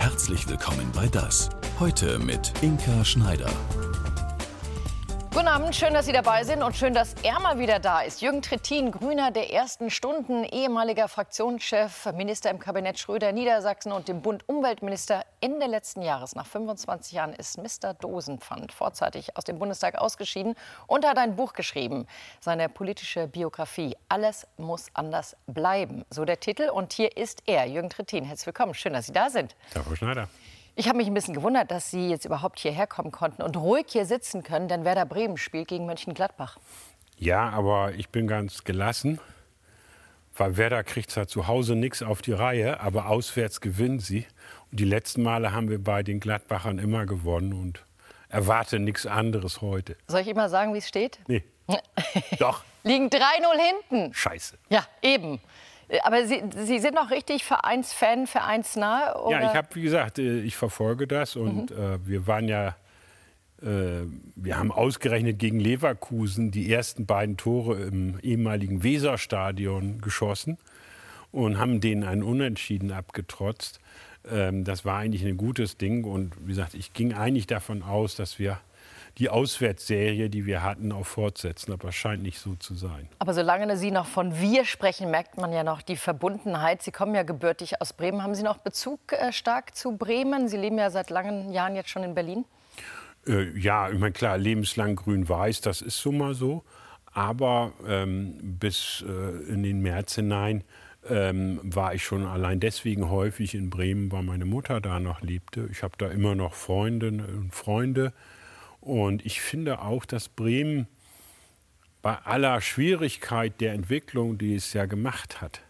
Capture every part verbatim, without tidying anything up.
Herzlich willkommen bei Das. Heute mit Inka Schneider. Guten Abend, schön, dass Sie dabei sind und schön, dass er mal wieder da ist. Jürgen Trittin, Grüner der ersten Stunden, ehemaliger Fraktionschef, Minister im Kabinett Schröder Niedersachsen und dem Bund Umweltminister. Ende letzten Jahres, nach fünfundzwanzig Jahren, ist Mister Dosenpfand vorzeitig aus dem Bundestag ausgeschieden und hat ein Buch geschrieben. Seine politische Biografie "Alles muss anders bleiben", so der Titel. Und hier ist er, Jürgen Trittin. Herzlich willkommen, schön, dass Sie da sind. Herr Frau Schneider. Ich habe mich ein bisschen gewundert, dass Sie jetzt überhaupt hierher kommen konnten und ruhig hier sitzen können, denn Werder Bremen spielt gegen Mönchengladbach. Ja, aber ich bin ganz gelassen, weil Werder kriegt zwar zu Hause nichts auf die Reihe, aber auswärts gewinnen sie. Und die letzten Male haben wir bei den Gladbachern immer gewonnen und erwarte nichts anderes heute. Soll ich Ihnen mal sagen, wie es steht? Nee. Doch. Liegen drei null hinten. Scheiße. Ja, eben. Aber Sie, Sie sind noch richtig Vereinsfan, vereinsnah? Oder? Ja, ich habe, wie gesagt, ich verfolge das und mhm. äh, wir waren ja, äh, wir haben ausgerechnet gegen Leverkusen die ersten beiden Tore im ehemaligen Weserstadion geschossen und haben denen ein Unentschieden abgetrotzt. Ähm, das war eigentlich ein gutes Ding und wie gesagt, ich ging eigentlich davon aus, dass wir die Auswärtsserie, die wir hatten, auch fortsetzen. Aber es scheint nicht so zu sein. Aber solange Sie noch von wir sprechen, merkt man ja noch die Verbundenheit. Sie kommen ja gebürtig aus Bremen. Haben Sie noch Bezug äh, stark zu Bremen? Sie leben ja seit langen Jahren jetzt schon in Berlin. Äh, ja, ich meine, klar, lebenslang grün-weiß, das ist so mal so. Aber ähm, bis äh, in den März hinein ähm, war ich schon allein deswegen häufig in Bremen, weil meine Mutter da noch lebte. Ich habe da immer noch Freundinnen und Freunde. Und ich finde auch, dass Bremen bei aller Schwierigkeit der Entwicklung, die es ja gemacht hat,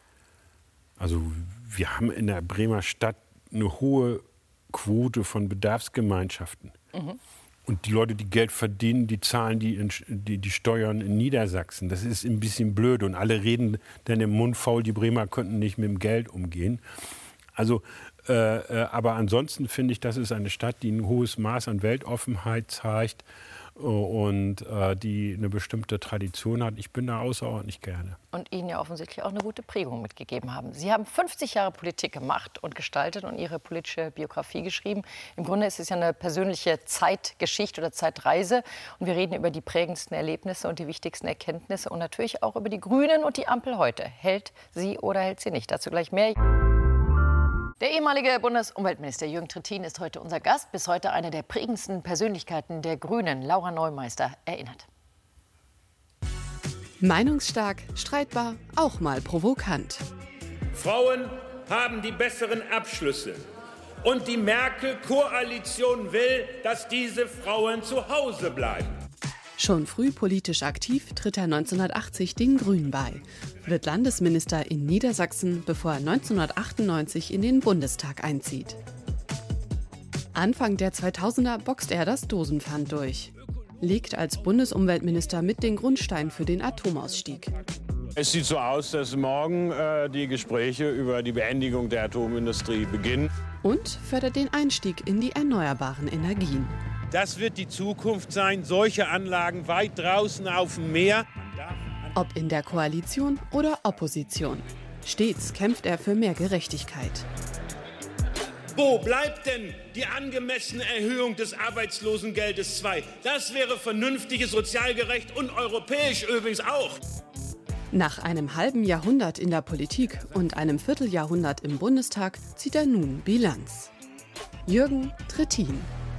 also wir haben in der Bremer Stadt eine hohe Quote von Bedarfsgemeinschaften. Mhm. Und die Leute, die Geld verdienen, die zahlen die, die, die Steuern in Niedersachsen. Das ist ein bisschen blöd. Und alle reden dann im Mund faul, die Bremer könnten nicht mit dem Geld umgehen. Also Äh, äh, aber ansonsten finde ich, das ist eine Stadt, die ein hohes Maß an Weltoffenheit zeigt äh, und äh, die eine bestimmte Tradition hat. Ich bin da außerordentlich gerne. Und Ihnen ja offensichtlich auch eine gute Prägung mitgegeben haben. Sie haben fünfzig Jahre Politik gemacht und gestaltet und Ihre politische Biografie geschrieben. Im Grunde ist es ja eine persönliche Zeitgeschichte oder Zeitreise. Und wir reden über die prägendsten Erlebnisse und die wichtigsten Erkenntnisse und natürlich auch über die Grünen und die Ampel heute. Hält sie oder hält sie nicht? Dazu gleich mehr. Der ehemalige Bundesumweltminister Jürgen Trittin ist heute unser Gast. Bis heute eine der prägendsten Persönlichkeiten der Grünen. Laura Neumeister erinnert. Meinungsstark, streitbar, auch mal provokant. Frauen haben die besseren Abschlüsse. Und die Merkel-Koalition will, dass diese Frauen zu Hause bleiben. Schon früh politisch aktiv tritt er neunzehnhundertachtzig den Grünen bei, wird Landesminister in Niedersachsen, bevor er neunzehnhundertachtundneunzig in den Bundestag einzieht. Anfang der zweitausender boxt er das Dosenpfand durch, legt als Bundesumweltminister mit den Grundstein für den Atomausstieg. Es sieht so aus, dass morgen äh, die Gespräche über die Beendigung der Atomindustrie beginnen. Und fördert den Einstieg in die erneuerbaren Energien. Das wird die Zukunft sein, solche Anlagen weit draußen auf dem Meer. Ob in der Koalition oder Opposition. Stets kämpft er für mehr Gerechtigkeit. Wo bleibt denn die angemessene Erhöhung des Arbeitslosengeldes zwei? Das wäre vernünftig, sozialgerecht und europäisch übrigens auch. Nach einem halben Jahrhundert in der Politik und einem Vierteljahrhundert im Bundestag zieht er nun Bilanz. Jürgen Trittin.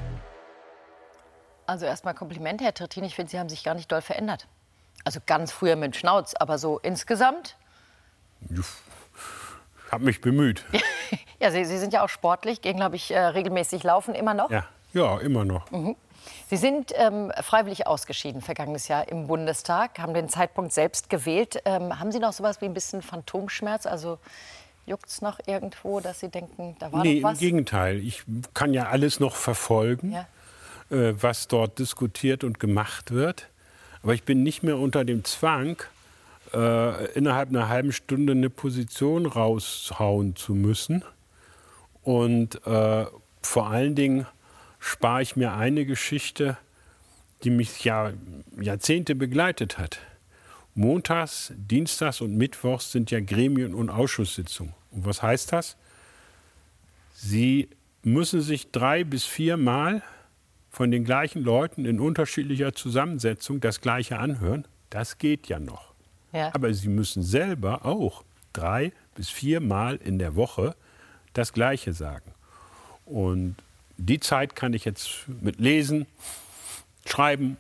Also erstmal Komplimente, Herr Trittin. Ich finde, Sie haben sich gar nicht doll verändert. Also ganz früher mit Schnauz, aber so insgesamt? Ich habe mich bemüht. Ja, Sie, Sie sind ja auch sportlich, gehen, glaube ich, äh, regelmäßig laufen, immer noch? Ja, ja immer noch. Mhm. Sie sind ähm, freiwillig ausgeschieden vergangenes Jahr im Bundestag, haben den Zeitpunkt selbst gewählt. Ähm, haben Sie noch sowas wie ein bisschen Phantomschmerz? Also juckt es noch irgendwo, dass Sie denken, da war nee, noch was? Nee, im Gegenteil. Ich kann ja alles noch verfolgen. Ja. Was dort diskutiert und gemacht wird. Aber ich bin nicht mehr unter dem Zwang, äh, innerhalb einer halben Stunde eine Position raushauen zu müssen. Und äh, vor allen Dingen spare ich mir eine Geschichte, die mich ja Jahrzehnte begleitet hat. Montags, Dienstags und Mittwochs sind ja Gremien- und Ausschusssitzungen. Und was heißt das? Sie müssen sich drei bis viermal von den gleichen Leuten in unterschiedlicher Zusammensetzung das Gleiche anhören. Das geht ja noch. Ja. Aber Sie müssen selber auch drei bis viermal in der Woche das Gleiche sagen. Und die Zeit kann ich jetzt mit Lesen, Schreiben,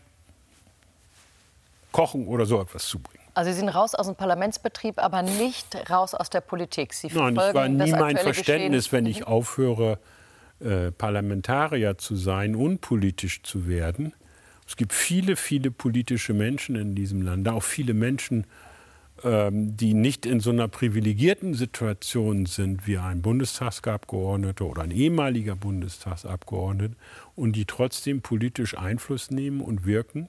Kochen oder so etwas zubringen. Also Sie sind raus aus dem Parlamentsbetrieb, aber nicht raus aus der Politik. Sie Nein, es war nie mein Verständnis, Geschehen. wenn ich aufhöre, äh, Parlamentarier zu sein, unpolitisch zu werden. Es gibt viele, viele politische Menschen in diesem Land, auch viele Menschen, ähm, die nicht in so einer privilegierten Situation sind wie ein Bundestagsabgeordneter oder ein ehemaliger Bundestagsabgeordneter und die trotzdem politisch Einfluss nehmen und wirken.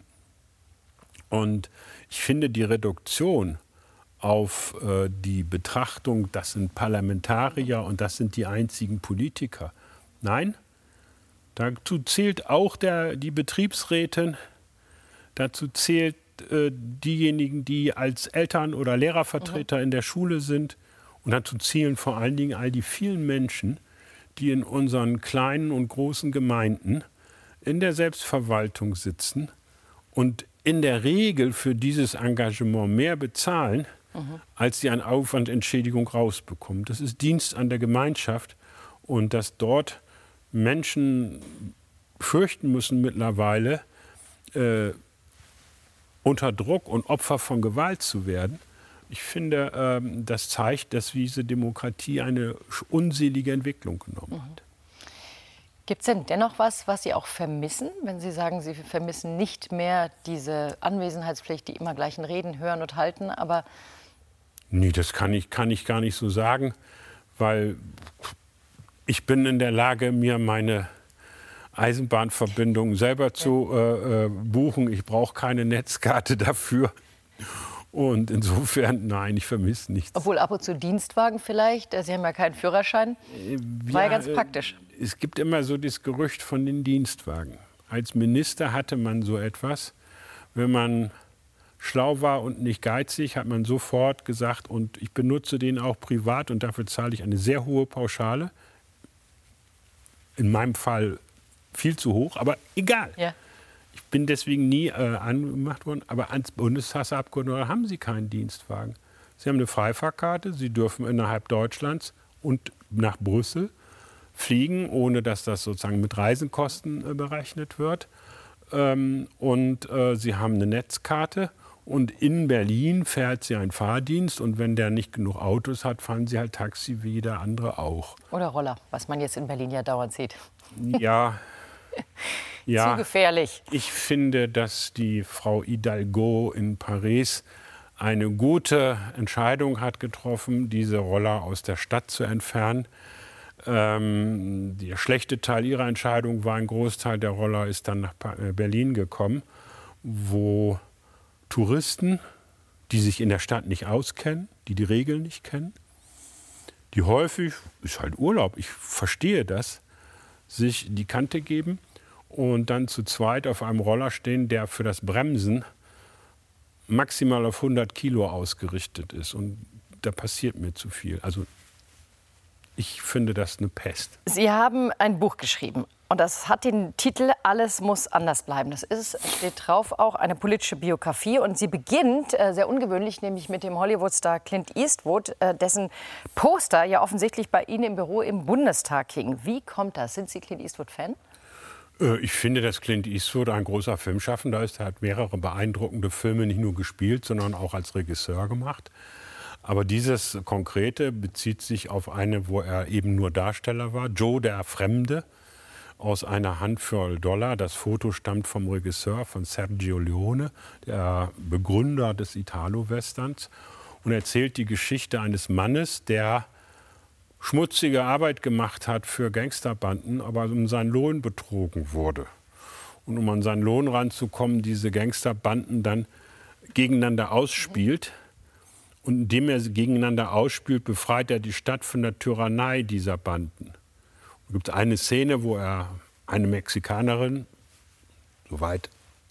Und ich finde die Reduktion auf äh, die Betrachtung, das sind Parlamentarier und das sind die einzigen Politiker. Nein, dazu zählt auch der, die Betriebsrätin, dazu zählt äh, diejenigen, die als Eltern- oder Lehrervertreter mhm. in der Schule sind. Und dazu zählen vor allen Dingen all die vielen Menschen, die in unseren kleinen und großen Gemeinden in der Selbstverwaltung sitzen und in der Regel für dieses Engagement mehr bezahlen, mhm. als sie an Aufwandentschädigung rausbekommen. Das ist Dienst an der Gemeinschaft. Und dass dort Menschen fürchten müssen mittlerweile, äh, unter Druck und Opfer von Gewalt zu werden, ich finde, äh, das zeigt, dass diese Demokratie eine unselige Entwicklung genommen hat. Mhm. Gibt es denn dennoch was, was Sie auch vermissen, wenn Sie sagen, Sie vermissen nicht mehr diese Anwesenheitspflicht, die immer gleichen Reden hören und halten, aber... Nee, das kann ich, kann ich gar nicht so sagen, weil ich bin in der Lage, mir meine Eisenbahnverbindung selber zu äh, äh, buchen. Ich brauche keine Netzkarte dafür. Und insofern, nein, ich vermisse nichts. Obwohl ab und zu Dienstwagen vielleicht, Sie haben ja keinen Führerschein, war ja, ja ganz praktisch. Es gibt immer so das Gerücht von den Dienstwagen. Als Minister hatte man so etwas. Wenn man schlau war und nicht geizig, hat man sofort gesagt, und ich benutze den auch privat und dafür zahle ich eine sehr hohe Pauschale. In meinem Fall viel zu hoch, aber egal. Ja. Ich bin deswegen nie äh, angemacht worden, aber als Bundestagsabgeordneter haben Sie keinen Dienstwagen. Sie haben eine Freifahrtkarte, Sie dürfen innerhalb Deutschlands und nach Brüssel fliegen, ohne dass das sozusagen mit Reisenkosten äh, berechnet wird. Ähm, und äh, Sie haben eine Netzkarte und in Berlin fährt Sie ein Fahrdienst und wenn der nicht genug Autos hat, fahren Sie halt Taxi wie jeder andere auch. Oder Roller, was man jetzt in Berlin ja dauernd sieht. Ja. Ja, zu gefährlich. Ich finde, dass die Frau Hidalgo in Paris eine gute Entscheidung hat getroffen, diese Roller aus der Stadt zu entfernen. Ähm, der schlechte Teil ihrer Entscheidung war, ein Großteil der Roller ist dann nach Berlin gekommen, wo Touristen, die sich in der Stadt nicht auskennen, die die Regeln nicht kennen, die häufig, ist halt Urlaub, ich verstehe das, sich die Kante geben und dann zu zweit auf einem Roller stehen, der für das Bremsen maximal auf hundert Kilo ausgerichtet ist. Und da passiert mir zu viel. Also ich finde das eine Pest. Sie haben ein Buch geschrieben und das hat den Titel Alles muss anders bleiben. Das ist, steht drauf, auch eine politische Biografie. Und sie beginnt, äh, sehr ungewöhnlich, nämlich mit dem Hollywood-Star Clint Eastwood, äh, dessen Poster ja offensichtlich bei Ihnen im Büro im Bundestag hing. Wie kommt das? Sind Sie Clint Eastwood-Fan? Ich finde, dass Clint Eastwood ein großer Filmschaffender ist. Er hat mehrere beeindruckende Filme nicht nur gespielt, sondern auch als Regisseur gemacht. Aber dieses Konkrete bezieht sich auf eine, wo er eben nur Darsteller war. Joe, der Fremde, aus einer Handvoll Dollar. Das Foto stammt vom Regisseur, von Sergio Leone, der Begründer des Italo-Westerns. Und erzählt die Geschichte eines Mannes, der schmutzige Arbeit gemacht hat für Gangsterbanden, aber um seinen Lohn betrogen wurde. Und um an seinen Lohn ranzukommen, diese Gangsterbanden dann gegeneinander ausspielt. Und indem er sie gegeneinander ausspielt, befreit er die Stadt von der Tyrannei dieser Banden. Es gibt eine Szene, wo er eine Mexikanerin, soweit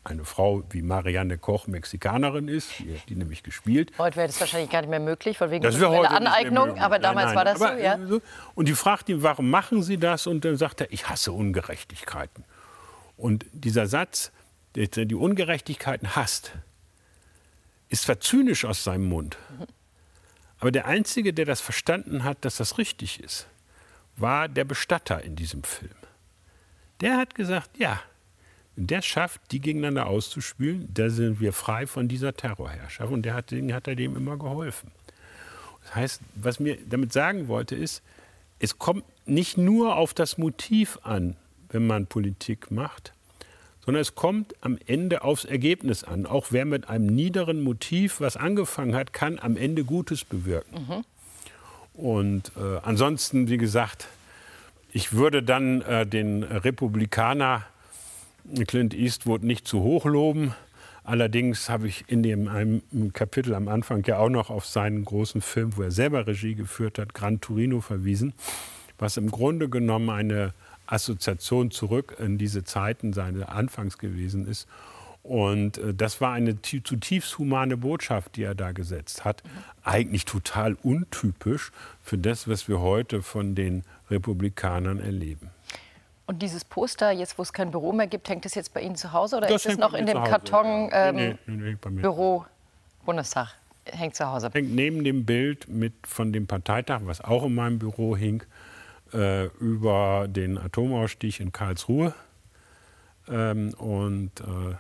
eine Frau wie Marianne Koch Mexikanerin ist, die hat die nämlich gespielt. Heute wäre das wahrscheinlich gar nicht mehr möglich, von wegen das heute Aneignung, aber damals nein, nein. war das aber, so, ja. So. Und die fragt ihn, warum machen Sie das? Und dann sagt er, ich hasse Ungerechtigkeiten. Und dieser Satz, der die Ungerechtigkeiten hasst, ist zwar zynisch aus seinem Mund, mhm. aber der Einzige, der das verstanden hat, dass das richtig ist, war der Bestatter in diesem Film. Der hat gesagt, ja, wenn der es schafft, die gegeneinander auszuspülen, da sind wir frei von dieser Terrorherrschaft. Und der hat, hat er dem immer geholfen. Das heißt, was mir damit sagen wollte, ist, es kommt nicht nur auf das Motiv an, wenn man Politik macht, sondern es kommt am Ende aufs Ergebnis an. Auch wer mit einem niederen Motiv was angefangen hat, kann am Ende Gutes bewirken. Mhm. Und äh, ansonsten, wie gesagt, ich würde dann äh, den Republikaner Clint Eastwood nicht zu hoch loben. Allerdings habe ich in dem einem Kapitel am Anfang ja auch noch auf seinen großen Film, wo er selber Regie geführt hat, Gran Torino, verwiesen, was im Grunde genommen eine Assoziation zurück in diese Zeiten seines Anfangs gewesen ist. Und äh, das war eine zutiefst humane Botschaft, die er da gesetzt hat. Mhm. Eigentlich total untypisch für das, was wir heute von den Republikanern erleben. Und dieses Poster, jetzt wo es kein Büro mehr gibt, hängt es jetzt bei Ihnen zu Hause oder das ist es noch in dem Karton ähm, nee, nee, nee, Büro Bundestag? Hängt zu Hause? Hängt neben dem Bild mit von dem Parteitag, was auch in meinem Büro hing, äh, über den Atomausstieg in Karlsruhe. Ähm, und äh,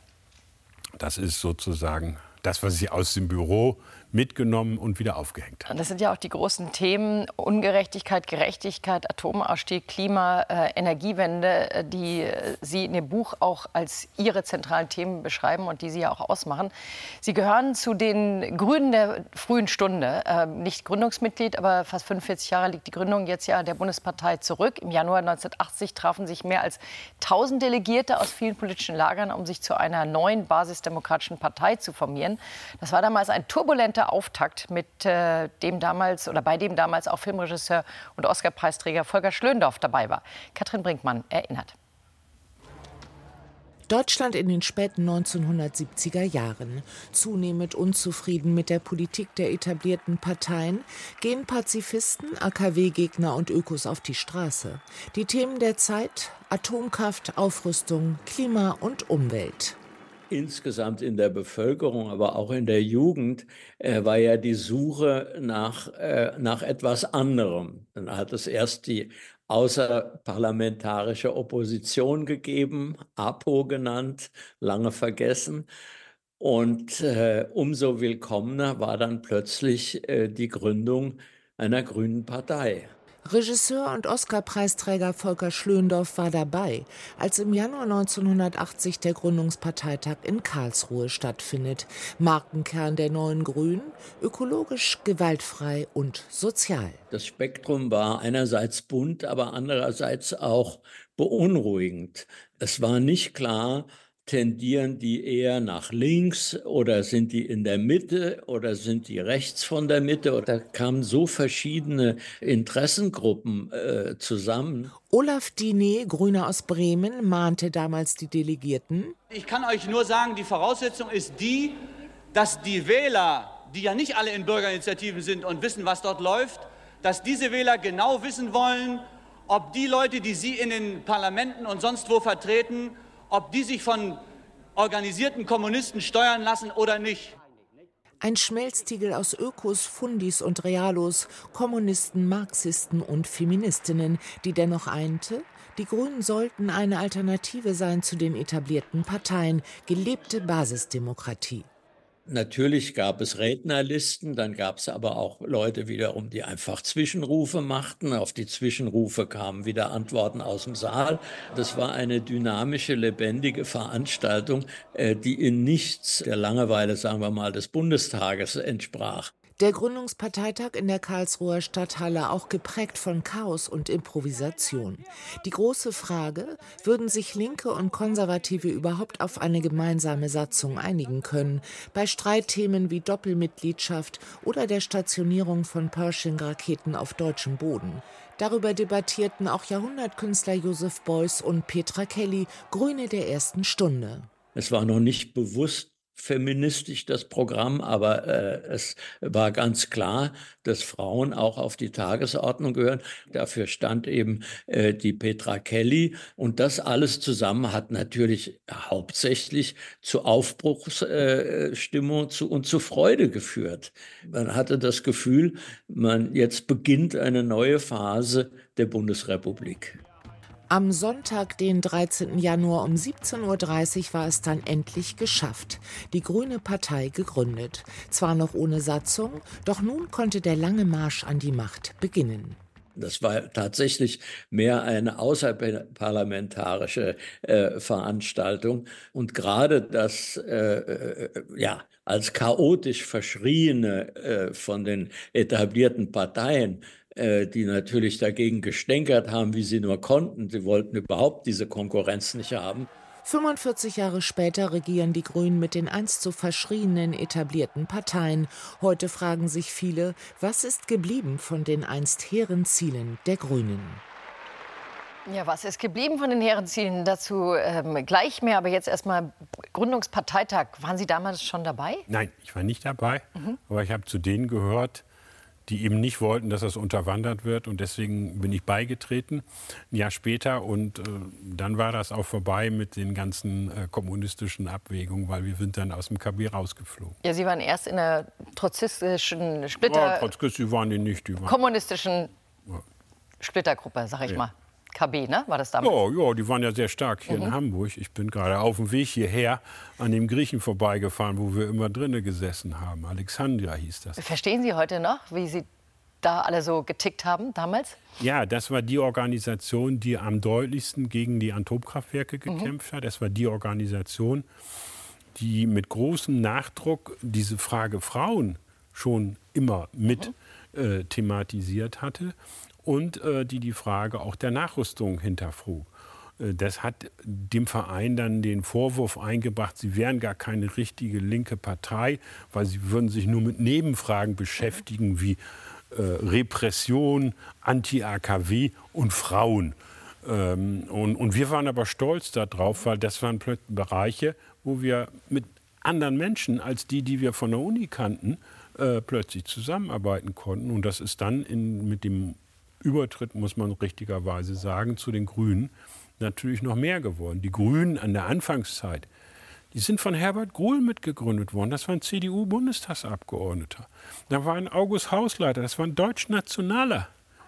das ist sozusagen das, was ich aus dem Büro mitgenommen und wieder aufgehängt habe. Das sind ja auch die großen Themen: Ungerechtigkeit, Gerechtigkeit, Atomausstieg, Klima, äh, Energiewende, äh, die äh, Sie in dem Buch auch als Ihre zentralen Themen beschreiben und die Sie ja auch ausmachen. Sie gehören zu den Grünen der frühen Stunde. Äh, nicht Gründungsmitglied, aber fast fünfundvierzig Jahre liegt die Gründung jetzt ja der Bundespartei zurück. Im Januar neunzehnhundertachtzig trafen sich mehr als tausend Delegierte aus vielen politischen Lagern, um sich zu einer neuen basisdemokratischen Partei zu formieren. Das war damals ein turbulenter Auftakt mit äh, dem damals oder bei dem damals auch Filmregisseur und Oscar-Preisträger Volker Schlöndorff dabei war. Katrin Brinkmann erinnert. Deutschland in den späten neunzehnhundertsiebziger Jahren. Zunehmend unzufrieden mit der Politik der etablierten Parteien, gehen Pazifisten, A K W-Gegner und Ökos auf die Straße. Die Themen der Zeit: Atomkraft, Aufrüstung, Klima und Umwelt. Insgesamt in der Bevölkerung, aber auch in der Jugend, äh, war ja die Suche nach, äh, nach etwas anderem. Dann hat es erst die außerparlamentarische Opposition gegeben, A P O genannt, lange vergessen. Und äh, umso willkommener war dann plötzlich äh, die Gründung einer grünen Partei. Regisseur und Oscar-Preisträger Volker Schlöndorff war dabei, als im Januar neunzehnhundertachtzig der Gründungsparteitag in Karlsruhe stattfindet. Markenkern der neuen Grünen: ökologisch, gewaltfrei und sozial. Das Spektrum war einerseits bunt, aber andererseits auch beunruhigend. Es war nicht klar, tendieren die eher nach links oder sind die in der Mitte oder sind die rechts von der Mitte? Da kamen so verschiedene Interessengruppen äh, zusammen. Olaf Diné, Grüner aus Bremen, mahnte damals die Delegierten: Ich kann euch nur sagen, die Voraussetzung ist die, dass die Wähler, die ja nicht alle in Bürgerinitiativen sind und wissen, was dort läuft, dass diese Wähler genau wissen wollen, ob die Leute, die sie in den Parlamenten und sonst wo vertreten, ob die sich von organisierten Kommunisten steuern lassen oder nicht. Ein Schmelztiegel aus Ökos, Fundis und Realos, Kommunisten, Marxisten und Feministinnen, die dennoch einte: Die Grünen sollten eine Alternative sein zu den etablierten Parteien, gelebte Basisdemokratie. Natürlich gab es Rednerlisten, dann gab es aber auch Leute wiederum, die einfach Zwischenrufe machten. Auf die Zwischenrufe kamen wieder Antworten aus dem Saal. Das war eine dynamische, lebendige Veranstaltung, die in nichts der Langeweile, sagen wir mal, des Bundestages entsprach. Der Gründungsparteitag in der Karlsruher Stadthalle auch geprägt von Chaos und Improvisation. Die große Frage: Würden sich Linke und Konservative überhaupt auf eine gemeinsame Satzung einigen können, bei Streitthemen wie Doppelmitgliedschaft oder der Stationierung von Pershing-Raketen auf deutschem Boden? Darüber debattierten auch Jahrhundertkünstler Joseph Beuys und Petra Kelly, Grüne der ersten Stunde. Es war noch nicht bewusst feministisch, das Programm, aber äh, es war ganz klar, dass Frauen auch auf die Tagesordnung gehören. Dafür stand eben äh, die Petra Kelly. Und das alles zusammen hat natürlich hauptsächlich zu Aufbruchsstimmung äh, zu, und zu Freude geführt. Man hatte das Gefühl, man jetzt beginnt eine neue Phase der Bundesrepublik. Am Sonntag, den dreizehnten Januar um siebzehn Uhr dreißig war es dann endlich geschafft. Die Grüne Partei gegründet. Zwar noch ohne Satzung, doch nun konnte der lange Marsch an die Macht beginnen. Das war tatsächlich mehr eine außerparlamentarische äh, Veranstaltung. Und gerade das äh, ja, als chaotisch verschriene äh, von den etablierten Parteien, äh, die natürlich dagegen gestänkert haben, wie sie nur konnten. Sie wollten überhaupt diese Konkurrenz nicht haben. fünfundvierzig Jahre später regieren die Grünen mit den einst so verschrienen etablierten Parteien. Heute fragen sich viele, was ist geblieben von den einst hehren Zielen der Grünen? Ja, was ist geblieben von den hehren Zielen? Dazu ähm, gleich mehr, aber jetzt erstmal Gründungsparteitag. Waren Sie damals schon dabei? Nein, ich war nicht dabei, mhm. aber ich habe zu denen gehört, die eben nicht wollten, dass das unterwandert wird. Und deswegen bin ich beigetreten, ein Jahr später. Und äh, dann war das auch vorbei mit den ganzen äh, kommunistischen Abwägungen, weil wir sind dann aus dem K B rausgeflogen. Ja, Sie waren erst in der trotzistischen Splitter... Ja, Trotzkisten waren die nicht. Die waren kommunistischen ja. Splittergruppe, sag ich ja. mal. K B, ne? War das damals? Ja, ja, die waren ja sehr stark hier mhm. in Hamburg. Ich bin gerade auf dem Weg hierher an dem Griechen vorbeigefahren, wo wir immer drinnen gesessen haben. Alexandria hieß das. Verstehen Sie heute noch, wie Sie da alle so getickt haben damals? Ja, das war die Organisation, die am deutlichsten gegen die Atomkraftwerke gekämpft mhm. hat. Das war die Organisation, die mit großem Nachdruck diese Frage Frauen schon immer mit mhm. äh, thematisiert hatte. Und äh, die die Frage auch der Nachrüstung hinterfrug. Äh, das hat dem Verein dann den Vorwurf eingebracht, sie wären gar keine richtige linke Partei, weil sie würden sich nur mit Nebenfragen beschäftigen wie äh, Repression, Anti-A K W und Frauen. Ähm, und, und wir waren aber stolz darauf, weil das waren plötzlich Bereiche, wo wir mit anderen Menschen als die, die wir von der Uni kannten, äh, plötzlich zusammenarbeiten konnten. Und das ist dann in, mit dem Übertritt, muss man richtigerweise sagen, zu den Grünen natürlich noch mehr geworden. Die Grünen an der Anfangszeit, die sind von Herbert Gruhl mitgegründet worden. Das war ein C D U-Bundestagsabgeordneter. Da war ein August Hausleiter, das war ein Deutschnationaler.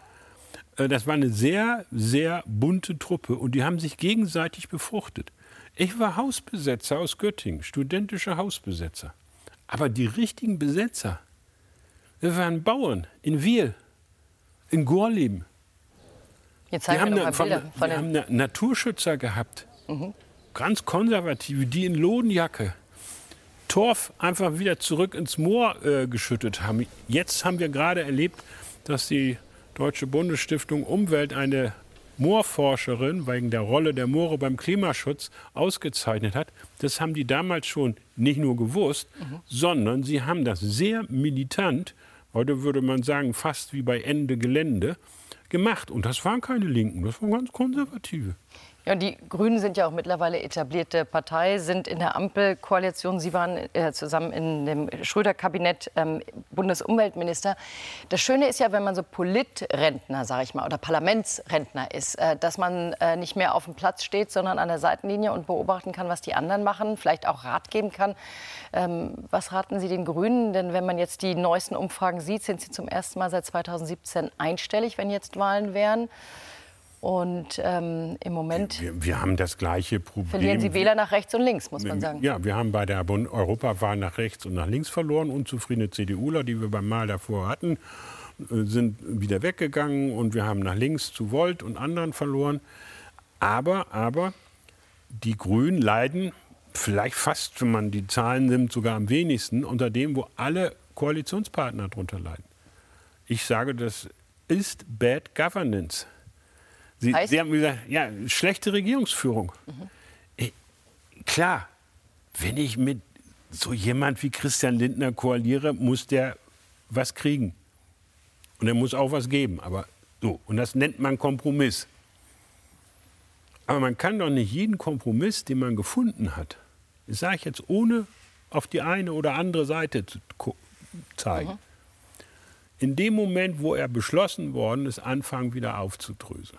Das war eine sehr, sehr bunte Truppe und die haben sich gegenseitig befruchtet. Ich war Hausbesetzer aus Göttingen, studentischer Hausbesetzer. Aber die richtigen Besetzer, wir waren Bauern in Wiel, in Gorleben. Jetzt zeigen wir, wir, haben, eine, von, wir haben eine Naturschützer gehabt, mhm. ganz konservative, die in Lodenjacke Torf einfach wieder zurück ins Moor äh, geschüttet haben. Jetzt haben wir gerade erlebt, dass die Deutsche Bundesstiftung Umwelt eine Moorforscherin wegen der Rolle der Moore beim Klimaschutz ausgezeichnet hat. Das haben die damals schon nicht nur gewusst, mhm. sondern sie haben das sehr militant, heute würde man sagen, fast wie bei Ende Gelände, gemacht. Und das waren keine Linken, das waren ganz Konservative. Ja, und die Grünen sind ja auch mittlerweile etablierte Partei, sind in der Ampelkoalition. Sie waren äh, zusammen in dem Schröder-Kabinett ähm, Bundesumweltminister. Das Schöne ist ja, wenn man so Politrentner, sage ich mal, oder Parlamentsrentner ist, äh, dass man äh, nicht mehr auf dem Platz steht, sondern an der Seitenlinie und beobachten kann, was die anderen machen, vielleicht auch Rat geben kann. Ähm, was raten Sie den Grünen? Denn wenn man jetzt die neuesten Umfragen sieht, sind sie zum ersten Mal seit zweitausendsiebzehn einstellig, wenn jetzt Wahlen wären. Und ähm, im Moment wir, wir haben das gleiche Problem. Verlieren Sie Wähler nach rechts und links, muss man sagen. Ja, wir haben bei der Europawahl nach rechts und nach links verloren. Unzufriedene CDUler, die wir beim Mal davor hatten, sind wieder weggegangen. Und wir haben nach links zu Volt und anderen verloren. Aber, aber die Grünen leiden vielleicht fast, wenn man die Zahlen nimmt, sogar am wenigsten unter dem, wo alle Koalitionspartner darunter leiden. Ich sage, das ist Bad Governance. Sie, Sie haben gesagt, ja, schlechte Regierungsführung. Mhm. Äh, klar, wenn ich mit so jemand wie Christian Lindner koaliere, muss der was kriegen. Und er muss auch was geben. Aber so, und das nennt man Kompromiss. Aber man kann doch nicht jeden Kompromiss, den man gefunden hat, Das sage ich jetzt ohne auf die eine oder andere Seite zu zeigen. Mhm. In dem Moment, wo er beschlossen worden ist, anfangen wieder aufzudröseln.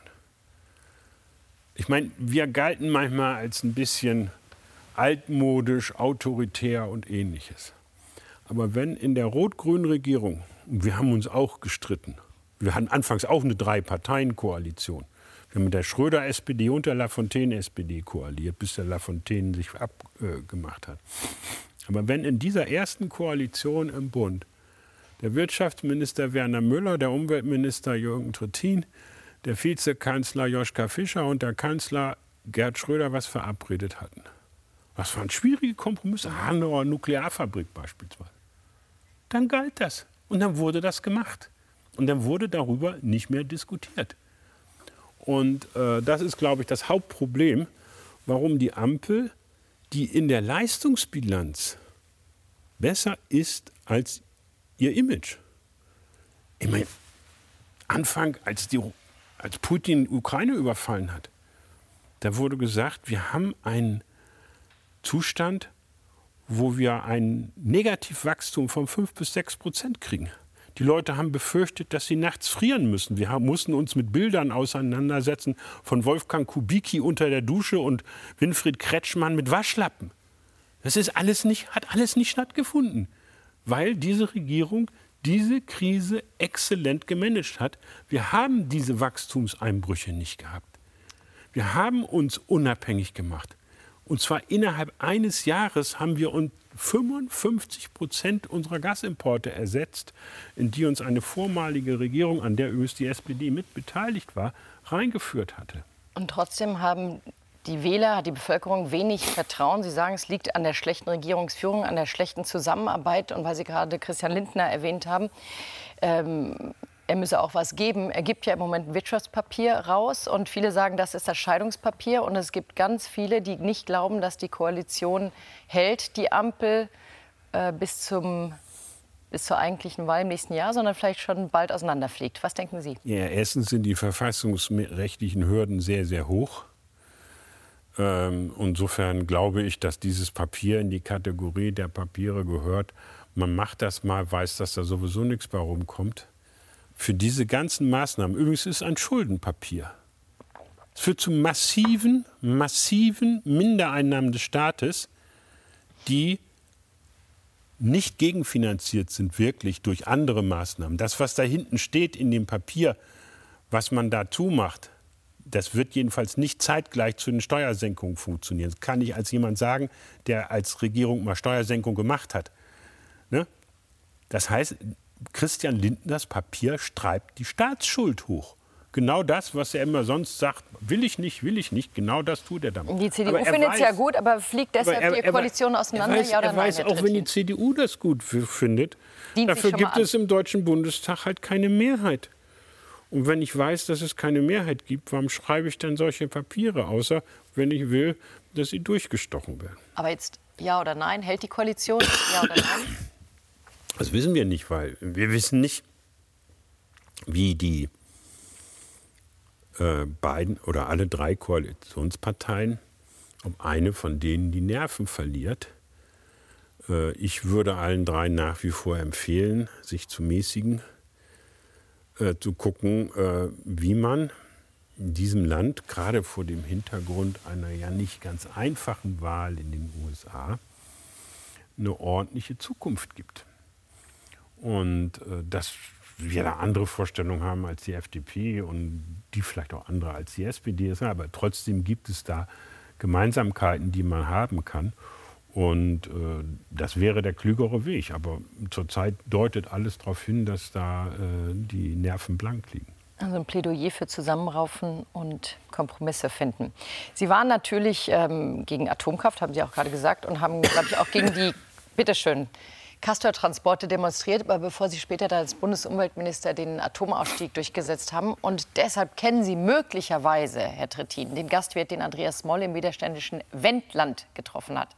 Ich meine, wir galten manchmal als ein bisschen altmodisch, autoritär und Ähnliches. Aber wenn in der rot-grünen Regierung, und wir haben uns auch gestritten, wir hatten anfangs auch eine Drei-Parteien-Koalition. Wir haben mit der Schröder-S P D und der Lafontaine-S P D koaliert, bis der Lafontaine sich abgemacht äh, hat. Aber wenn in dieser ersten Koalition im Bund der Wirtschaftsminister Werner Müller, der Umweltminister Jürgen Trittin, der Vizekanzler Joschka Fischer und der Kanzler Gerhard Schröder was verabredet hatten. Was waren schwierige Kompromisse? Hanauer Nuklearfabrik beispielsweise. Dann galt das. Und dann wurde das gemacht. Und dann wurde darüber nicht mehr diskutiert. Und äh, das ist, glaube ich, das Hauptproblem, warum die Ampel, die in der Leistungsbilanz besser ist als ihr Image. Ich meine, Anfang, als, die, als Putin die Ukraine überfallen hat, da wurde gesagt, wir haben einen Zustand, wo wir ein Negativwachstum von fünf bis sechs Prozent kriegen. Die Leute haben befürchtet, dass sie nachts frieren müssen. Wir haben, mussten uns mit Bildern auseinandersetzen von Wolfgang Kubicki unter der Dusche und Winfried Kretschmann mit Waschlappen. Das ist alles nicht, hat alles nicht stattgefunden, weil diese Regierung diese Krise exzellent gemanagt hat. Wir haben diese Wachstumseinbrüche nicht gehabt. Wir haben uns unabhängig gemacht. Und zwar innerhalb eines Jahres haben wir uns fünfundfünfzig Prozent unserer Gasimporte ersetzt, in die uns eine vormalige Regierung, an der übrigens die S P D mit beteiligt war, reingeführt hatte. Und trotzdem haben die Wähler, die Bevölkerung wenig Vertrauen. Sie sagen, es liegt an der schlechten Regierungsführung, an der schlechten Zusammenarbeit. Und weil Sie gerade Christian Lindner erwähnt haben, ähm, er müsse auch was geben. Er gibt ja im Moment ein Wirtschaftspapier raus. Und viele sagen, das ist das Scheidungspapier. Und es gibt ganz viele, die nicht glauben, dass die Koalition hält, die Ampel äh, bis, zum, bis zur eigentlichen Wahl im nächsten Jahr, sondern vielleicht schon bald auseinanderfliegt. Was denken Sie? Ja, erstens sind die verfassungsrechtlichen Hürden sehr, sehr hoch. Ähm, insofern glaube ich, dass dieses Papier in die Kategorie der Papiere gehört. Man macht das mal, weiß, dass da sowieso nichts bei rumkommt. Für diese ganzen Maßnahmen, übrigens ist es ein Schuldenpapier. Es führt zu massiven, massiven Mindereinnahmen des Staates, die nicht gegenfinanziert sind, wirklich durch andere Maßnahmen. Das, was da hinten steht in dem Papier, was man dazu macht, das wird jedenfalls nicht zeitgleich zu den Steuersenkungen funktionieren. Das kann ich als jemand sagen, der als Regierung mal Steuersenkung gemacht hat. Ne? Das heißt, Christian Lindners Papier treibt die Staatsschuld hoch. Genau das, was er immer sonst sagt, will ich nicht, will ich nicht, genau das tut er damit. Die C D U findet es ja gut, aber fliegt deshalb er, die Koalition er, auseinander? Er weiß, ja oder er weiß nein, auch, wenn die C D U das gut findet, Dient dafür gibt es im Deutschen Bundestag halt keine Mehrheit. Und wenn ich weiß, dass es keine Mehrheit gibt, warum schreibe ich dann solche Papiere, außer wenn ich will, dass sie durchgestochen werden? Aber jetzt ja oder nein, hält die Koalition, ja oder nein? Das wissen wir nicht, weil wir wissen nicht, wie die äh, beiden oder alle drei Koalitionsparteien, ob eine von denen die Nerven verliert. Äh, ich würde allen drei nach wie vor empfehlen, sich zu mäßigen, äh, zu gucken, äh, wie man in diesem Land, gerade vor dem Hintergrund einer ja nicht ganz einfachen Wahl in den U S A, eine ordentliche Zukunft gibt. Und äh, dass wir da andere Vorstellungen haben als die F D P und die vielleicht auch andere als die S P D, aber trotzdem gibt es da Gemeinsamkeiten, die man haben kann. Und äh, das wäre der klügere Weg. Aber zurzeit deutet alles darauf hin, dass da äh, die Nerven blank liegen. Also ein Plädoyer für Zusammenraufen und Kompromisse finden. Sie waren natürlich ähm, gegen Atomkraft, haben Sie auch gerade gesagt, und haben, glaube ich, auch gegen die, bitteschön, Castor-Transporte demonstriert, aber bevor Sie später dann als Bundesumweltminister den Atomausstieg durchgesetzt haben. Und deshalb kennen Sie möglicherweise, Herr Trittin, den Gastwirt, den Andreas Moll im widerständischen Wendland getroffen hat.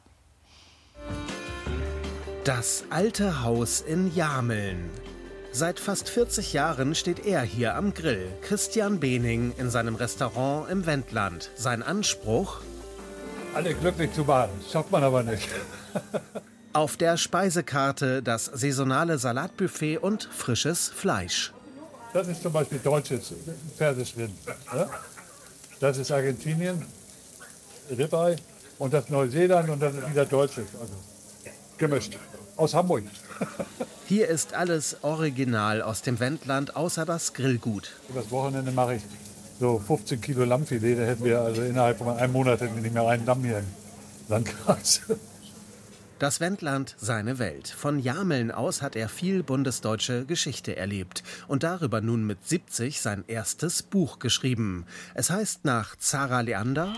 Das alte Haus in Jameln. Seit fast vierzig Jahren steht er hier am Grill, Christian Behning, in seinem Restaurant im Wendland. Sein Anspruch? alle glücklich zu machen. Das schafft man aber nicht. Auf der Speisekarte das saisonale Salatbuffet und frisches Fleisch. Das ist zum Beispiel deutsches Pferdesrind. Ja? Das ist Argentinien, Ribeye, und das Neuseeland und das ist wieder deutsches. Also gemischt. Aus Hamburg. Hier ist alles original aus dem Wendland, außer das Grillgut. Das Wochenende mache ich so fünfzehn Kilo Lammfilet. Da hätten wir also innerhalb von einem Monat hätten wir nicht mehr einen Lamm hier im Landkreis. Das Wendland, seine Welt. Von Jameln aus hat er viel bundesdeutsche Geschichte erlebt und darüber nun mit siebzig sein erstes Buch geschrieben. Es heißt nach Zara Leander: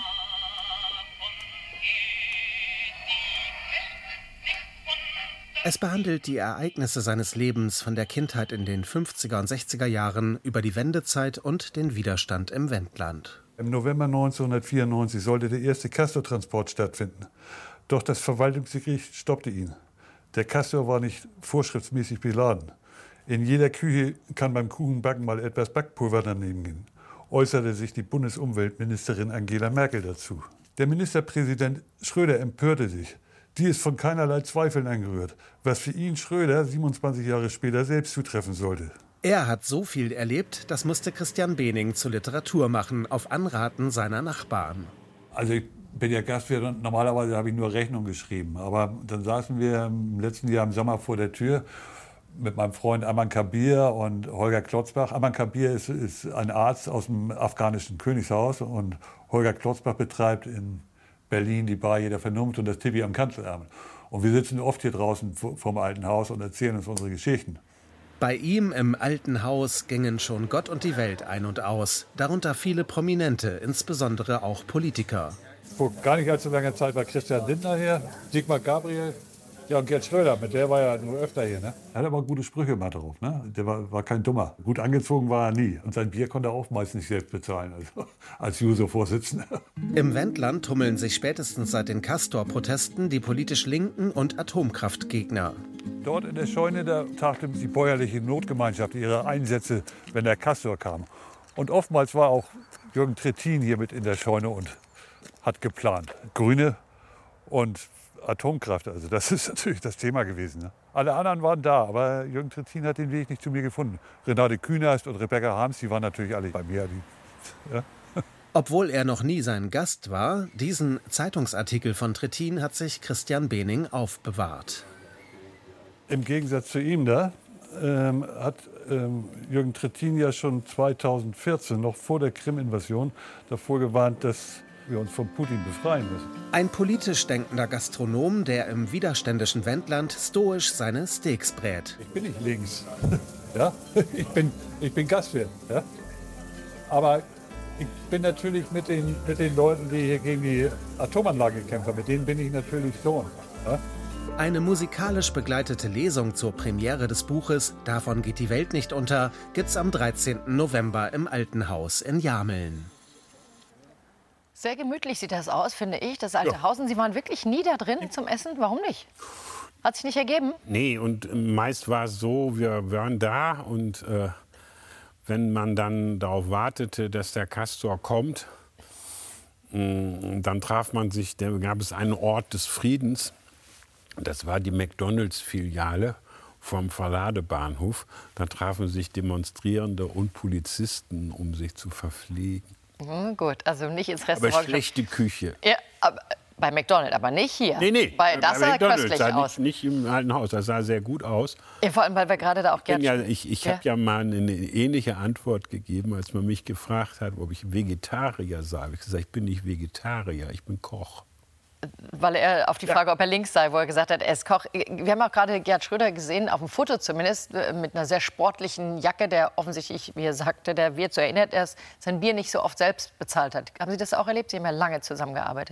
Es behandelt die Ereignisse seines Lebens von der Kindheit in den fünfziger und sechziger Jahren über die Wendezeit und den Widerstand im Wendland. Im November neunzehnhundertvierundneunzig sollte der erste Castortransport stattfinden. Doch das Verwaltungsgericht stoppte ihn. Der Castor war nicht vorschriftsmäßig beladen. In jeder Küche kann beim Kuchenbacken mal etwas Backpulver daneben gehen, äußerte sich die Bundesumweltministerin Angela Merkel dazu. Der Ministerpräsident Schröder empörte sich. Die ist von keinerlei Zweifeln angerührt, was für ihn Schröder siebenundzwanzig Jahre später selbst zutreffen sollte. Er hat so viel erlebt, das musste Christian Bening zur Literatur machen, auf Anraten seiner Nachbarn. Also ich bin ja Gastwirt und normalerweise habe ich nur Rechnung geschrieben. Aber dann saßen wir im letzten Jahr im Sommer vor der Tür mit meinem Freund Aman Kabir und Holger Klotzbach. Aman Kabir ist, ist ein Arzt aus dem afghanischen Königshaus und Holger Klotzbach betreibt in Berlin die Bar Jeder Vernunft und das Tipi am Kanzleramt. Und wir sitzen oft hier draußen vom alten Haus und erzählen uns unsere Geschichten. Bei ihm im alten Haus gingen schon Gott und die Welt ein und aus, darunter viele Prominente, insbesondere auch Politiker. Vor gar nicht allzu langer Zeit war Christian Lindner hier, Sigmar Gabriel, ja, und Gerd Schröder, mit der war ja nur öfter hier. Ne? Er hat aber gute Sprüche mal drauf. Ne? Der war, war kein Dummer. Gut angezogen war er nie. Und sein Bier konnte er auch meist nicht selbst bezahlen, also als Juso-Vorsitzender. Im Wendland tummeln sich spätestens seit den Castor-Protesten die politisch Linken und Atomkraftgegner. Dort in der Scheune, da tagte die bäuerliche Notgemeinschaft ihre Einsätze, wenn der Castor kam. Und oftmals war auch Jürgen Trittin hier mit in der Scheune und hat geplant. Grüne und Atomkraft, also das ist natürlich das Thema gewesen. Ne? Alle anderen waren da, aber Jürgen Trittin hat den Weg nicht zu mir gefunden. Renate Künast und Rebecca Harms, die waren natürlich alle bei mir. Die, ja. Obwohl er noch nie sein Gast war, diesen Zeitungsartikel von Trittin hat sich Christian Bening aufbewahrt. Im Gegensatz zu ihm da ähm, hat ähm, Jürgen Trittin ja schon zweitausendvierzehn, noch vor der Krim-Invasion, davor gewarnt, dass wir uns von Putin befreien müssen. Ein politisch denkender Gastronom, der im widerständischen Wendland stoisch seine Steaks brät. Ich bin nicht links. Ja? Ich bin, ich bin Gastwirt. Ja? Aber ich bin natürlich mit den, mit den Leuten, die hier gegen die Atomanlage kämpfen, mit denen bin ich natürlich schon. Ja? Eine musikalisch begleitete Lesung zur Premiere des Buches Davon geht die Welt nicht unter gibt's am dreizehnten November im Alten Haus in Jameln. Sehr gemütlich sieht das aus, finde ich, das alte Ja. Haus. Und Sie waren wirklich nie da drin zum Essen? Warum nicht? Hat sich nicht ergeben? Nee, und meist war es so, wir waren da und äh, wenn man dann darauf wartete, dass der Castor kommt, mh, dann traf man sich, da gab es einen Ort des Friedens, das war die McDonalds-Filiale vom Verladebahnhof. Da trafen sich Demonstrierende und Polizisten, um sich zu verpflegen. Hm, gut, also nicht ins Aber Restaurant. schlechte Küche. Ja, aber, bei McDonald's, aber nicht hier. Nee, nee, Bei, das sah McDonald's köstlich sah aus. Nicht, nicht im alten Haus, das sah sehr gut aus. Ja, vor allem, weil wir gerade da auch Bin gerne... ja, ich ich Ja. habe ja mal eine ähnliche Antwort gegeben, als man mich gefragt hat, ob ich Vegetarier sei. Ich habe gesagt, ich bin nicht Vegetarier, ich bin Koch. Weil er auf die Frage, ob er links sei, wo er gesagt hat, er ist Koch. Wir haben auch gerade Gerd Schröder gesehen, auf dem Foto zumindest, mit einer sehr sportlichen Jacke, der offensichtlich, wie er sagte, der wird so erinnert, er sein Bier nicht so oft selbst bezahlt hat. Haben Sie das auch erlebt? Sie haben ja lange zusammengearbeitet.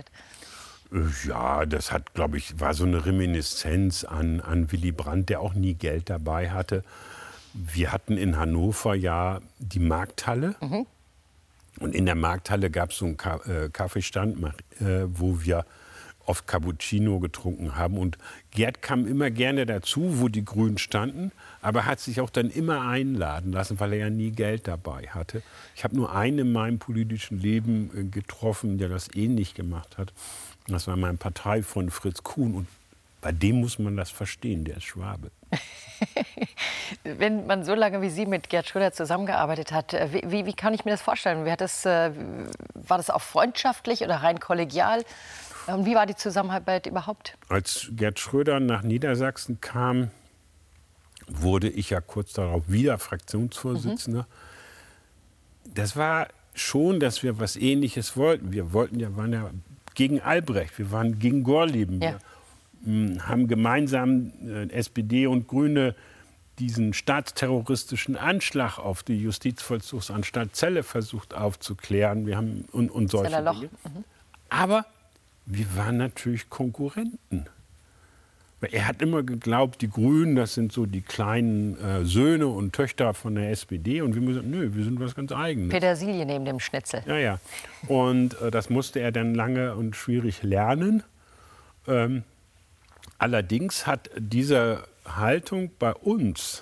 Ja, das hat, glaube ich, war so eine Reminiszenz an, an Willy Brandt, der auch nie Geld dabei hatte. Wir hatten in Hannover ja die Markthalle. Mhm. Und in der Markthalle gab es so einen Ka äh, Kaffeestand, äh, wo wir oft Cappuccino getrunken haben. Und Gerd kam immer gerne dazu, wo die Grünen standen, aber hat sich auch dann immer einladen lassen, weil er ja nie Geld dabei hatte. Ich habe nur einen in meinem politischen Leben getroffen, der das ähnlich gemacht hat. Das war mein Parteifreund Fritz Kuhn. Und bei dem muss man das verstehen, der ist Schwabe. Wenn man so lange wie Sie mit Gerd Schröder zusammengearbeitet hat, wie, wie kann ich mir das vorstellen? Wie hat das, war das auch freundschaftlich oder rein kollegial? Und wie war die Zusammenarbeit überhaupt? Als Gerd Schröder nach Niedersachsen kam, wurde ich ja kurz darauf wieder Fraktionsvorsitzender. Mhm. Das war schon, dass wir was Ähnliches wollten. Wir wollten ja, waren ja gegen Albrecht, wir waren gegen Gorleben. Ja. Wir haben gemeinsam äh, S P D und Grüne diesen staatsterroristischen Anschlag auf die Justizvollzugsanstalt Celle versucht aufzuklären. Wir haben und, und solche Dinge. Mhm. Aber wir waren natürlich Konkurrenten. Er hat immer geglaubt, die Grünen, das sind so die kleinen äh, Söhne und Töchter von der S P D. Und wir haben gesagt, nö, wir sind was ganz Eigenes. Petersilie neben dem Schnitzel. Ja, ja. Und äh, das musste er dann lange und schwierig lernen. Ähm, allerdings hat diese Haltung bei uns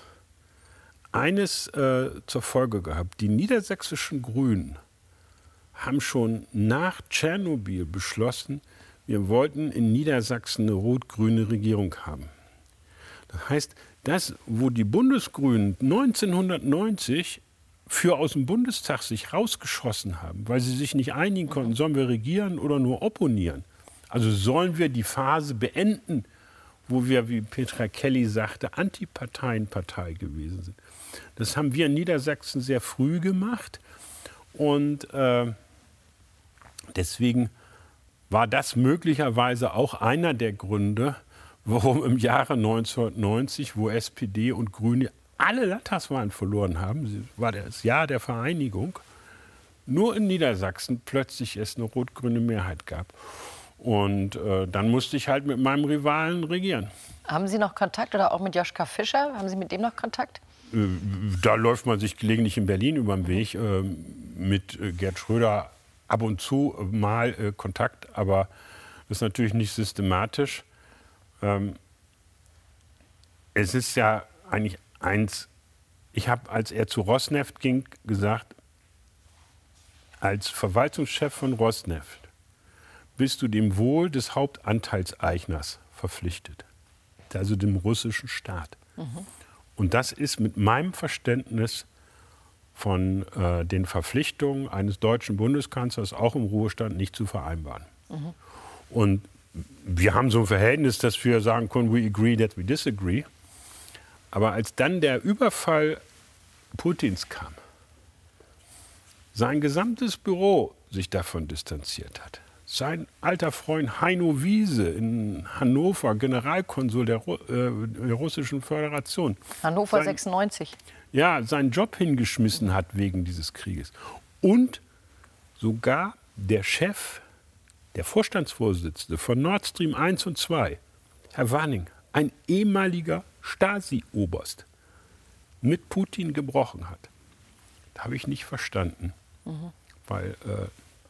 eines äh, zur Folge gehabt. Die niedersächsischen Grünen haben schon nach Tschernobyl beschlossen, wir wollten in Niedersachsen eine rot-grüne Regierung haben. Das heißt, das, wo die Bundesgrünen neunzehnhundertneunzig für aus dem Bundestag sich rausgeschossen haben, weil sie sich nicht einigen konnten, sollen wir regieren oder nur opponieren? Also sollen wir die Phase beenden, wo wir, wie Petra Kelly sagte, Antiparteienpartei gewesen sind. Das haben wir in Niedersachsen sehr früh gemacht. Und äh, deswegen war das möglicherweise auch einer der Gründe, warum im Jahre neunzehnhundertneunzig, wo S P D und Grüne alle Landtagswahlen verloren haben, das war das Jahr der Vereinigung, nur in Niedersachsen plötzlich es eine rot-grüne Mehrheit gab. Und äh, dann musste ich halt mit meinem Rivalen regieren. Haben Sie noch Kontakt oder auch mit Joschka Fischer? Haben Sie mit dem noch Kontakt? Äh, da läuft man sich gelegentlich in Berlin über den Weg. Äh, mit äh, Gerd Schröder ab und zu mal äh, Kontakt, aber das ist natürlich nicht systematisch. Ähm, es ist ja eigentlich eins, ich habe, als er zu Rosneft ging, gesagt, als Verwaltungschef von Rosneft bist du dem Wohl des Hauptanteilseigners verpflichtet, also dem russischen Staat. Mhm. Und das ist mit meinem Verständnis von äh, den Verpflichtungen eines deutschen Bundeskanzlers auch im Ruhestand nicht zu vereinbaren. Mhm. Und wir haben so ein Verhältnis, dass wir sagen können, we agree that we disagree. Aber als dann der Überfall Putins kam, sein gesamtes Büro sich davon distanziert hat, sein alter Freund Heino Wiese in Hannover, Generalkonsul der, Ru äh, der Russischen Föderation. Hannover sein, sechsundneunzig. Ja, seinen Job hingeschmissen hat wegen dieses Krieges. Und sogar der Chef, der Vorstandsvorsitzende von Nord Stream eins und zwei, Herr Warning, ein ehemaliger Stasi-Oberst, mit Putin gebrochen hat. Das habe ich nicht verstanden, mhm. weil äh,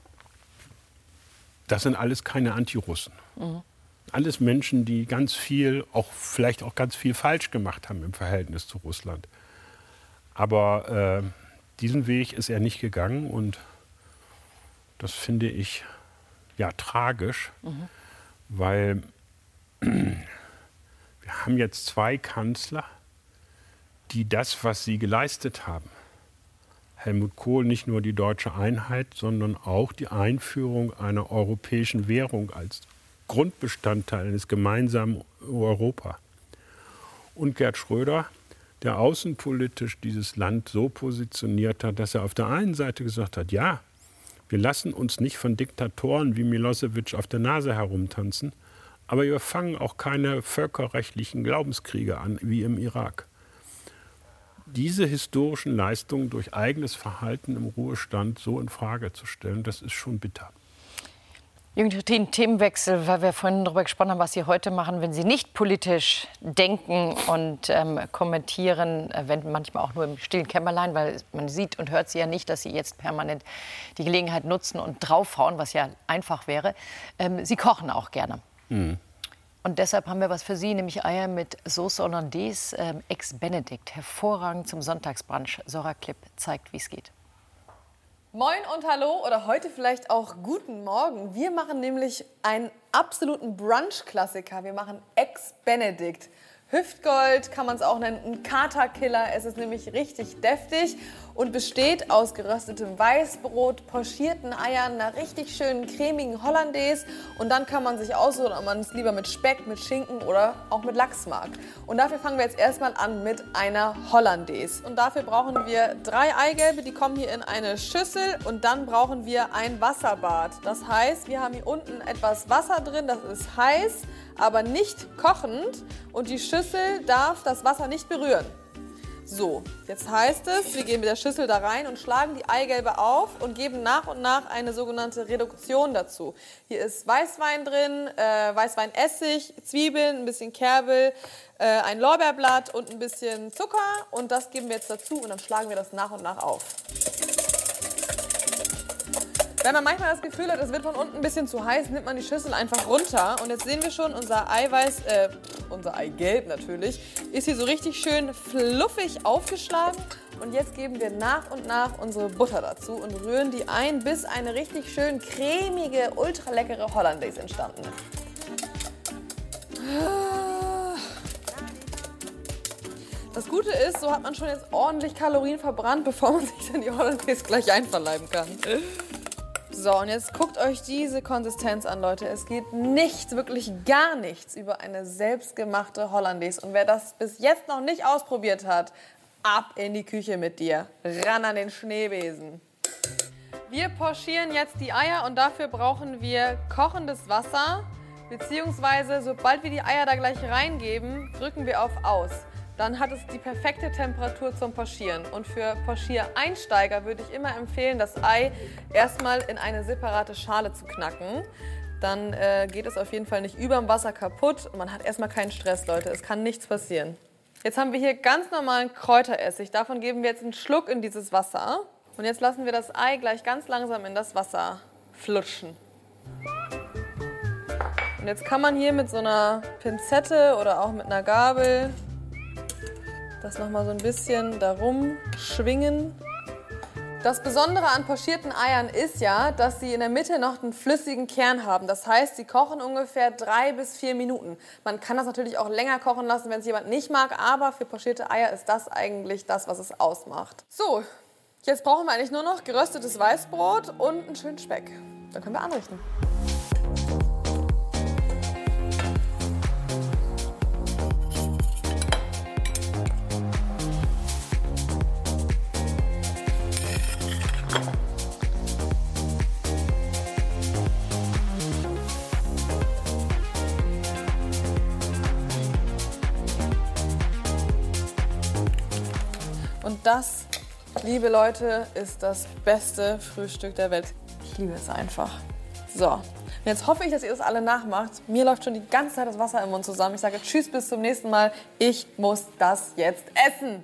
das sind alles keine Antirussen. Mhm. Alles Menschen, die ganz viel, auch vielleicht auch ganz viel falsch gemacht haben im Verhältnis zu Russland. Aber äh, diesen Weg ist er nicht gegangen und das finde ich ja tragisch, mhm. weil wir haben jetzt zwei Kanzler, die das, was sie geleistet haben, Helmut Kohl nicht nur die deutsche Einheit, sondern auch die Einführung einer europäischen Währung als Grundbestandteil eines gemeinsamen Europa. Und Gerd Schröder, der außenpolitisch dieses Land so positioniert hat, dass er auf der einen Seite gesagt hat, ja, wir lassen uns nicht von Diktatoren wie Milosevic auf der Nase herumtanzen, aber wir fangen auch keine völkerrechtlichen Glaubenskriege an, wie im Irak. Diese historischen Leistungen durch eigenes Verhalten im Ruhestand so in Frage zu stellen, das ist schon bitter. Jürgen Trittin, Themenwechsel, weil wir vorhin darüber gesprochen haben, was Sie heute machen, wenn Sie nicht politisch denken und ähm, kommentieren, äh, wenn manchmal auch nur im stillen Kämmerlein, weil man sieht und hört Sie ja nicht, dass Sie jetzt permanent die Gelegenheit nutzen und draufhauen, was ja einfach wäre. Ähm, Sie kochen auch gerne. Mhm. Und deshalb haben wir was für Sie, nämlich Eier mit Sauce Hollandaise, ähm, ex-Benedict. Hervorragend zum Sonntagsbrunch. Sora Klipp zeigt, wie es geht. Moin und hallo oder heute vielleicht auch guten Morgen. Wir machen nämlich einen absoluten Brunch-Klassiker. Wir machen Ex-Benedict. Hüftgold kann man es auch nennen, ein Katerkiller. Es ist nämlich richtig deftig und besteht aus geröstetem Weißbrot, pochierten Eiern, einer richtig schönen cremigen Hollandaise. Und dann kann man sich aussuchen, ob man es lieber mit Speck, mit Schinken oder auch mit Lachs mag. Und dafür fangen wir jetzt erstmal an mit einer Hollandaise. Und dafür brauchen wir drei Eigelbe, die kommen hier in eine Schüssel. Und dann brauchen wir ein Wasserbad. Das heißt, wir haben hier unten etwas Wasser drin, das ist heiß, aber nicht kochend. Und die Schüssel darf das Wasser nicht berühren. So, jetzt heißt es, wir gehen mit der Schüssel da rein und schlagen die Eigelbe auf und geben nach und nach eine sogenannte Reduktion dazu. Hier ist Weißwein drin, äh, Weißweinessig, Zwiebeln, ein bisschen Kerbel, äh, ein Lorbeerblatt und ein bisschen Zucker. Und das geben wir jetzt dazu und dann schlagen wir das nach und nach auf. Wenn man manchmal das Gefühl hat, es wird von unten ein bisschen zu heiß, nimmt man die Schüssel einfach runter. Und jetzt sehen wir schon, unser Eiweiß, äh, unser Eigelb natürlich, ist hier so richtig schön fluffig aufgeschlagen. Und jetzt geben wir nach und nach unsere Butter dazu und rühren die ein, bis eine richtig schön cremige, ultra leckere Hollandaise entstanden ist. Das Gute ist, so hat man schon jetzt ordentlich Kalorien verbrannt, bevor man sich dann die Hollandaise gleich einverleiben kann. So, und jetzt guckt euch diese Konsistenz an, Leute. Es geht nichts, wirklich gar nichts über eine selbstgemachte Hollandaise. Und wer das bis jetzt noch nicht ausprobiert hat, ab in die Küche mit dir. Ran an den Schneebesen. Wir pochieren jetzt die Eier und dafür brauchen wir kochendes Wasser. Beziehungsweise, sobald wir die Eier da gleich reingeben, drücken wir auf Aus. Dann hat es die perfekte Temperatur zum Pochieren. Und für Pochiereinsteiger würde ich immer empfehlen, das Ei erstmal in eine separate Schale zu knacken. Dann äh, geht es auf jeden Fall nicht über dem Wasser kaputt. Und man hat erstmal keinen Stress, Leute. Es kann nichts passieren. Jetzt haben wir hier ganz normalen Kräuteressig. Davon geben wir jetzt einen Schluck in dieses Wasser. Und jetzt lassen wir das Ei gleich ganz langsam in das Wasser flutschen. Und jetzt kann man hier mit so einer Pinzette oder auch mit einer Gabel das nochmal so ein bisschen darum schwingen. Das Besondere an pochierten Eiern ist ja, dass sie in der Mitte noch einen flüssigen Kern haben. Das heißt, sie kochen ungefähr drei bis vier Minuten. Man kann das natürlich auch länger kochen lassen, wenn es jemand nicht mag, aber für pochierte Eier ist das eigentlich das, was es ausmacht. So, jetzt brauchen wir eigentlich nur noch geröstetes Weißbrot und einen schönen Speck. Dann können wir anrichten. Und das, liebe Leute, ist das beste Frühstück der Welt. Ich liebe es einfach. So, und jetzt hoffe ich, dass ihr das alle nachmacht. Mir läuft schon die ganze Zeit das Wasser im Mund zusammen. Ich sage tschüss, bis zum nächsten Mal. Ich muss das jetzt essen.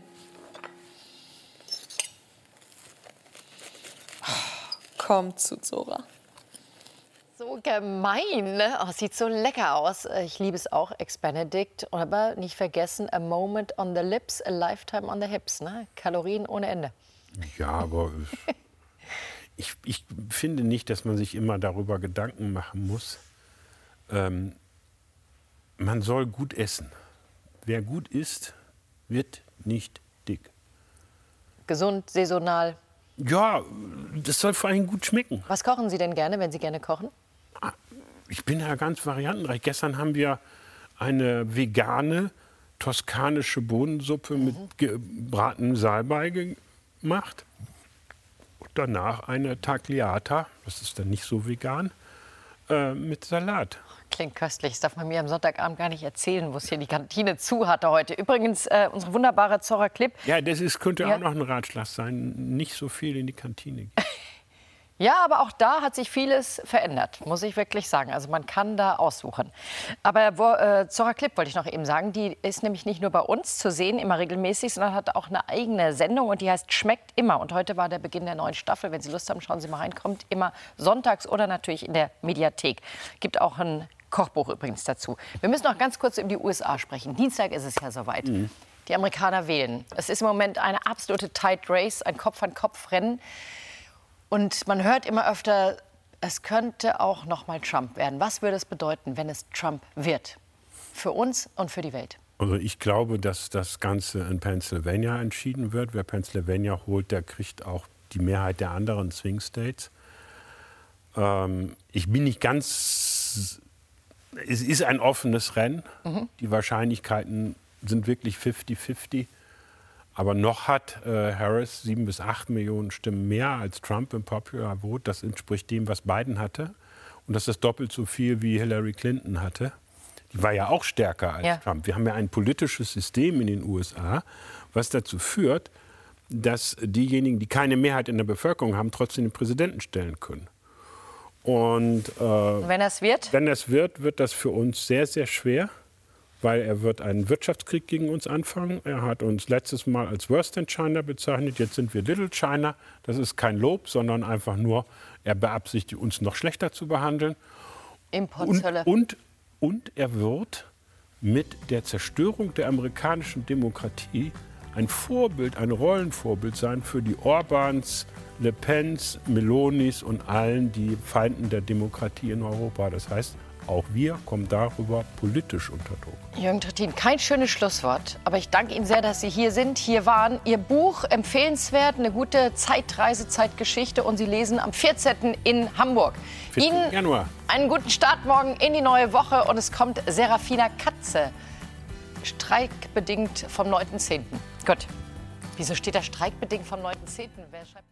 Kommt zu Zora. So gemein, ne? Oh, sieht so lecker aus. Ich liebe es auch, Ex-Benedict. Aber nicht vergessen, a moment on the lips, a lifetime on the hips. Ne? Kalorien ohne Ende. Ja, aber ich, ich finde nicht, dass man sich immer darüber Gedanken machen muss. Ähm, man soll gut essen. Wer gut isst, wird nicht dick. Gesund, saisonal. Ja, das soll vor allem gut schmecken. Was kochen Sie denn gerne, wenn Sie gerne kochen? Ich bin ja ganz variantenreich. Gestern haben wir eine vegane toskanische Bohnensuppe mhm. mit gebratenem Salbei gemacht. Und danach eine Tagliata, das ist dann nicht so vegan, äh, mit Salat. Klingt köstlich. Das darf man mir am Sonntagabend gar nicht erzählen, wo es hier die Kantine zu hatte heute. Übrigens, äh, unsere wunderbare Zora Klipp. Ja, das ist, könnte ja. auch noch ein Ratschlag sein. Nicht so viel in die Kantine gehen. Ja, aber auch da hat sich vieles verändert, muss ich wirklich sagen. Also man kann da aussuchen. Aber wo, äh, Zora Klipp wollte ich noch eben sagen, die ist nämlich nicht nur bei uns zu sehen, immer regelmäßig, sondern hat auch eine eigene Sendung und die heißt Schmeckt immer. Und heute war der Beginn der neuen Staffel. Wenn Sie Lust haben, schauen Sie mal rein. Kommt immer sonntags oder natürlich in der Mediathek. Gibt auch ein Kochbuch übrigens dazu. Wir müssen noch ganz kurz über die U S A sprechen. Dienstag ist es ja soweit. Mhm. Die Amerikaner wählen. Es ist im Moment eine absolute Tight Race, ein Kopf-an-Kopf-Rennen. Und man hört immer öfter, es könnte auch noch mal Trump werden. Was würde es bedeuten, wenn es Trump wird? Für uns und für die Welt. Also ich glaube, dass das Ganze in Pennsylvania entschieden wird. Wer Pennsylvania holt, der kriegt auch die Mehrheit der anderen Swing States. Ähm, ich bin nicht ganz... Es ist ein offenes Rennen. Mhm. Die Wahrscheinlichkeiten sind wirklich fifty fifty. Aber noch hat äh, Harris sieben bis acht Millionen Stimmen mehr als Trump im Popular Vote. Das entspricht dem, was Biden hatte. Und das ist doppelt so viel, wie Hillary Clinton hatte. Die war ja auch stärker als ja. Trump. Wir haben ja ein politisches System in den U S A, was dazu führt, dass diejenigen, die keine Mehrheit in der Bevölkerung haben, trotzdem den Präsidenten stellen können. Und, äh, Und wenn das wird? Wenn das wird, wird das für uns sehr, sehr schwer. Weil er wird einen Wirtschaftskrieg gegen uns anfangen. Er hat uns letztes Mal als Worst in China bezeichnet. Jetzt sind wir Little China. Das ist kein Lob, sondern einfach nur, er beabsichtigt, uns noch schlechter zu behandeln. Importzölle. Und, und, und er wird mit der Zerstörung der amerikanischen Demokratie ein Vorbild, ein Rollenvorbild sein für die Orbans, Le Pens, Melonis und allen die Feinden der Demokratie in Europa. Das heißt, auch wir kommen darüber politisch unter Druck. Jürgen Trittin, kein schönes Schlusswort. Aber ich danke Ihnen sehr, dass Sie hier sind, hier waren. Ihr Buch empfehlenswert, eine gute Zeitreise, Zeitgeschichte. Und Sie lesen am vierzehnten in Hamburg. vierzehnten Januar. Ihnen einen guten Start morgen in die neue Woche. Und es kommt Serafina Katze. Streikbedingt vom neunten zehnten Gut. Wieso steht da streikbedingt vom neunten zehnten? Wer schreibt